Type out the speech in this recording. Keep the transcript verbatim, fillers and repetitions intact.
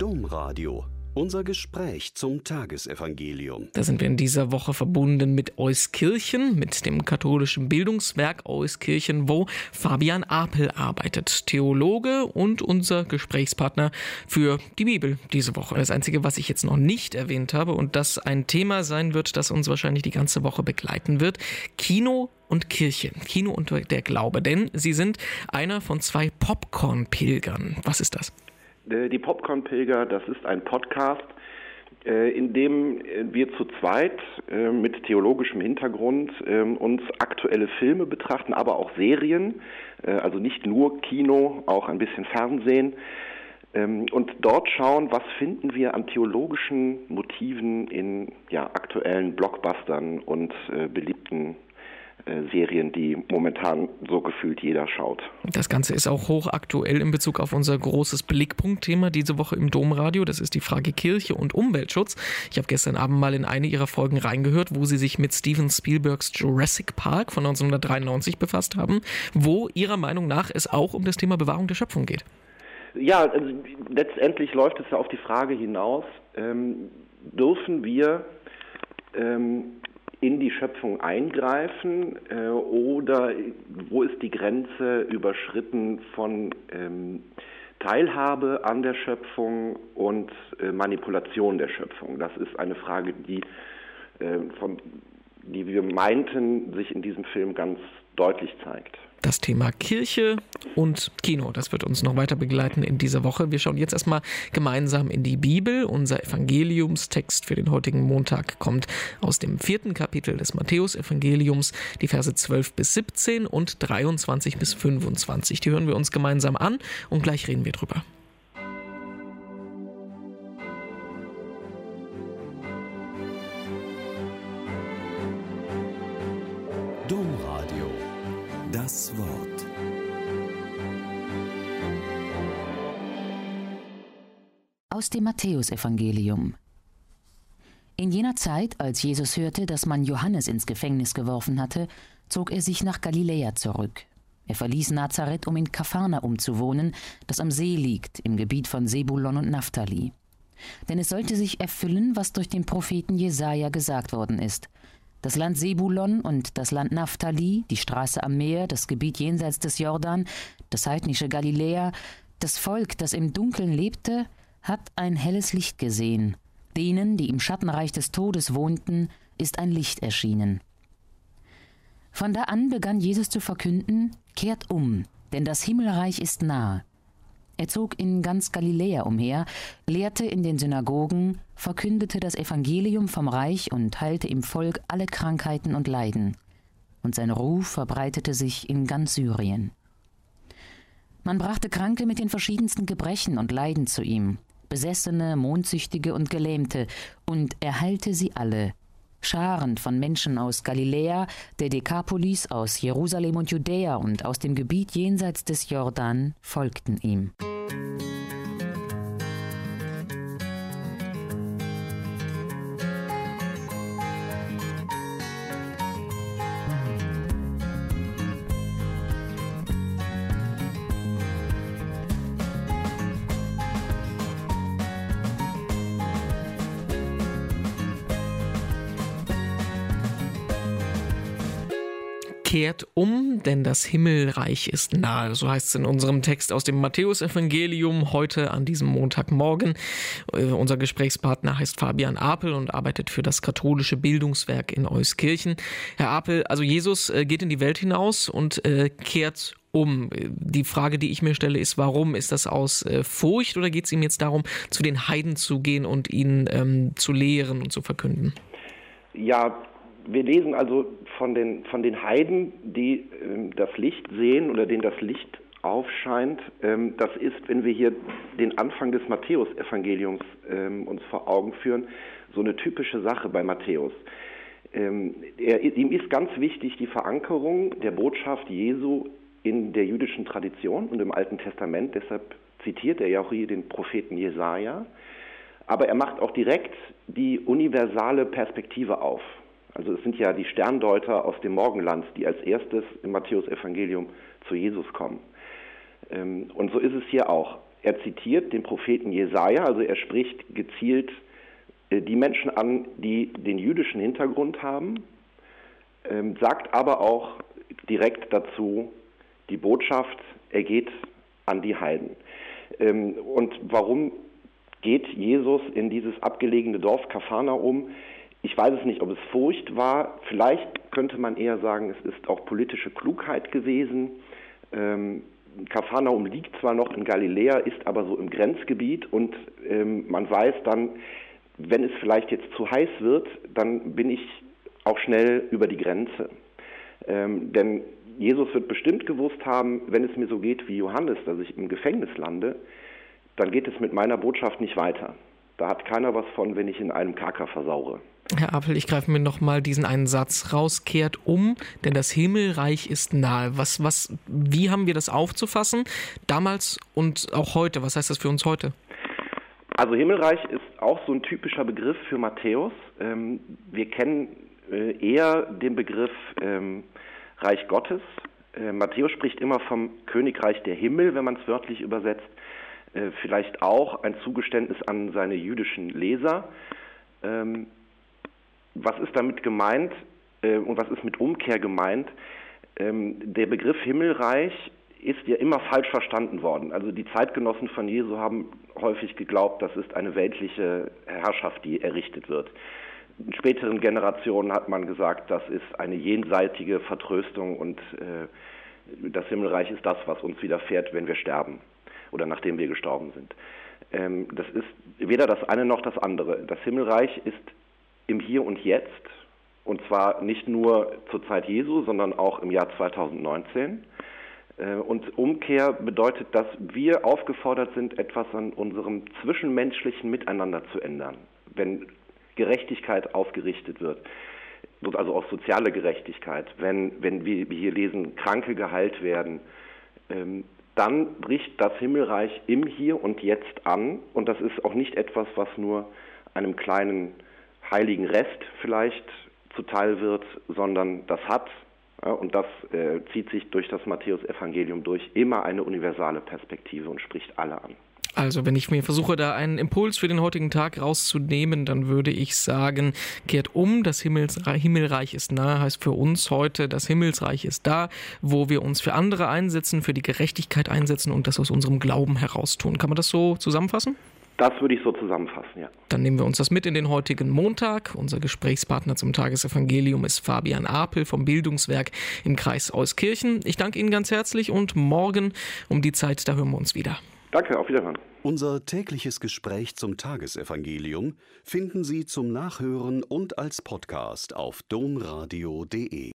Domradio. Unser Gespräch zum Tagesevangelium. Da sind wir in dieser Woche verbunden mit Euskirchen, mit dem katholischen Bildungswerk Euskirchen, wo Fabian Apel arbeitet, Theologe und unser Gesprächspartner für die Bibel diese Woche. Das Einzige, was ich jetzt noch nicht erwähnt habe und das ein Thema sein wird, das uns wahrscheinlich die ganze Woche begleiten wird: Kino und Kirche, Kino und der Glaube. Denn Sie sind einer von zwei Popcorn-Pilgern. Was ist das? Die Popcorn-Pilger, das ist ein Podcast, in dem wir zu zweit mit theologischem Hintergrund uns aktuelle Filme betrachten, aber auch Serien, also nicht nur Kino, auch ein bisschen Fernsehen, und dort schauen, was finden wir an theologischen Motiven in ja, aktuellen Blockbustern und beliebten Serien, die momentan so gefühlt jeder schaut. Das Ganze ist auch hochaktuell in Bezug auf unser großes Blickpunktthema diese Woche im Domradio. Das ist die Frage Kirche und Umweltschutz. Ich habe gestern Abend mal in eine Ihrer Folgen reingehört, wo Sie sich mit Steven Spielbergs Jurassic Park von neunzehnhundertdreiundneunzig befasst haben, wo Ihrer Meinung nach es auch um das Thema Bewahrung der Schöpfung geht. Ja, also letztendlich läuft es ja auf die Frage hinaus, ähm, dürfen wir ähm, in die Schöpfung eingreifen äh, oder wo ist die Grenze überschritten von ähm, Teilhabe an der Schöpfung und äh, Manipulation der Schöpfung? Das ist eine Frage, die, äh, von, die wir meinten, sich in diesem Film ganz deutlich zeigt. Das Thema Kirche und Kino, das wird uns noch weiter begleiten in dieser Woche. Wir schauen jetzt erstmal gemeinsam in die Bibel. Unser Evangeliumstext für den heutigen Montag kommt aus dem vierten Kapitel des Matthäus-Evangeliums, die Verse zwölf bis siebzehn und dreiundzwanzig bis fünfundzwanzig. Die hören wir uns gemeinsam an und gleich reden wir drüber. Domradio. Das Wort. Aus dem Matthäusevangelium. In jener Zeit, als Jesus hörte, dass man Johannes ins Gefängnis geworfen hatte, zog er sich nach Galiläa zurück. Er verließ Nazareth, um in Kapharnaum zu wohnen, das am See liegt, im Gebiet von Sebulon und Naphtali. Denn es sollte sich erfüllen, was durch den Propheten Jesaja gesagt worden ist: Das Land Sebulon und das Land Naphtali, die Straße am Meer, das Gebiet jenseits des Jordan, das heidnische Galiläa, das Volk, das im Dunkeln lebte, hat ein helles Licht gesehen. Denen, die im Schattenreich des Todes wohnten, ist ein Licht erschienen. Von da an begann Jesus zu verkünden: Kehrt um, denn das Himmelreich ist nahe. Er zog in ganz Galiläa umher, lehrte in den Synagogen, verkündete das Evangelium vom Reich und heilte im Volk alle Krankheiten und Leiden. Und sein Ruf verbreitete sich in ganz Syrien. Man brachte Kranke mit den verschiedensten Gebrechen und Leiden zu ihm, Besessene, Mondsüchtige und Gelähmte, und er heilte sie alle. Scharen von Menschen aus Galiläa, der Dekapolis, aus Jerusalem und Judäa und aus dem Gebiet jenseits des Jordan folgten ihm. Kehrt um, denn das Himmelreich ist nahe. So heißt es in unserem Text aus dem Matthäus-Evangelium heute an diesem Montagmorgen. Äh, unser Gesprächspartner heißt Fabian Apel und arbeitet für das katholische Bildungswerk in Euskirchen. Herr Apel, also Jesus äh, geht in die Welt hinaus und äh, kehrt um. Die Frage, die ich mir stelle, ist, warum? Ist das aus äh, Furcht oder geht es ihm jetzt darum, zu den Heiden zu gehen und ihnen ähm, zu lehren und zu verkünden? Ja, wir lesen also von den, von den Heiden, die äh, das Licht sehen oder denen das Licht aufscheint. Ähm, das ist, wenn wir hier den Anfang des Matthäus-Evangeliums ähm, uns vor Augen führen, so eine typische Sache bei Matthäus. Ähm, er, ihm ist ganz wichtig die Verankerung der Botschaft Jesu in der jüdischen Tradition und im Alten Testament. Deshalb zitiert er ja auch hier den Propheten Jesaja. Aber er macht auch direkt die universale Perspektive auf. Also es sind ja die Sterndeuter aus dem Morgenland, die als erstes im Matthäus-Evangelium zu Jesus kommen. Und so ist es hier auch. er zitiert den Propheten Jesaja, also er spricht gezielt äh, die Menschen an, die den jüdischen Hintergrund haben, ähm, sagt aber auch direkt dazu die Botschaft, er geht an die Heiden. Ähm, und warum geht Jesus in dieses abgelegene Dorf Kapharnaum? Ich weiß es nicht, ob es Furcht war. Vielleicht könnte man eher sagen, es ist auch politische Klugheit gewesen. Ähm, Kapharnaum liegt zwar noch in Galiläa, ist aber so im Grenzgebiet und ähm, man weiß dann, wenn es vielleicht jetzt zu heiß wird, dann bin ich auch schnell über die Grenze. Ähm, denn Jesus wird bestimmt gewusst haben, wenn es mir so geht wie Johannes, dass ich im Gefängnis lande, dann geht es mit meiner Botschaft nicht weiter. Da hat keiner was von, wenn ich in einem Kerker versaure. Herr Apel, ich greife mir noch mal diesen einen Satz raus, kehrt um, denn das Himmelreich ist nahe. Was, was, wie haben wir das aufzufassen, damals und auch heute? Was heißt das für uns heute? Also Himmelreich ist auch so ein typischer Begriff für Matthäus. Ähm, wir kennen äh, eher den Begriff ähm, Reich Gottes. Äh, Matthäus spricht immer vom Königreich der Himmel, wenn man es wörtlich übersetzt. Äh, vielleicht auch ein Zugeständnis an seine jüdischen Leser. Ähm, Was ist damit gemeint äh, und was ist mit Umkehr gemeint? Ähm, der Begriff Himmelreich ist ja immer falsch verstanden worden. Also die Zeitgenossen von Jesu haben häufig geglaubt, das ist eine weltliche Herrschaft, die errichtet wird. In späteren Generationen hat man gesagt, das ist eine jenseitige Vertröstung und äh, das Himmelreich ist das, was uns widerfährt, wenn wir sterben oder nachdem wir gestorben sind. Ähm, das ist weder das eine noch das andere. Das Himmelreich ist im Hier und Jetzt, und zwar nicht nur zur Zeit Jesu, sondern auch im Jahr zweitausendneunzehn. Und Umkehr bedeutet, dass wir aufgefordert sind, etwas an unserem zwischenmenschlichen Miteinander zu ändern. Wenn Gerechtigkeit aufgerichtet wird, also auch soziale Gerechtigkeit, wenn, wenn wir hier lesen, Kranke geheilt werden, dann bricht das Himmelreich im Hier und Jetzt an. Und das ist auch nicht etwas, was nur einem kleinen heiligen Rest vielleicht zuteil wird, sondern das hat, ja, und das äh, zieht sich durch das Matthäus-Evangelium durch, immer eine universale Perspektive und spricht alle an. Also wenn ich mir versuche, da einen Impuls für den heutigen Tag rauszunehmen, dann würde ich sagen, kehrt um, das Himmelsreich, Himmelreich ist nahe, heißt für uns heute, das Himmelsreich ist da, wo wir uns für andere einsetzen, für die Gerechtigkeit einsetzen und das aus unserem Glauben heraus tun. Kann man das so zusammenfassen? Das würde ich so zusammenfassen, ja. Dann nehmen wir uns das mit in den heutigen Montag. Unser Gesprächspartner zum Tagesevangelium ist Fabian Apel vom Bildungswerk im Kreis Euskirchen. Ich danke Ihnen ganz herzlich und morgen um die Zeit, da hören wir uns wieder. Danke, auf Wiederhören. Unser tägliches Gespräch zum Tagesevangelium finden Sie zum Nachhören und als Podcast auf domradio punkt de.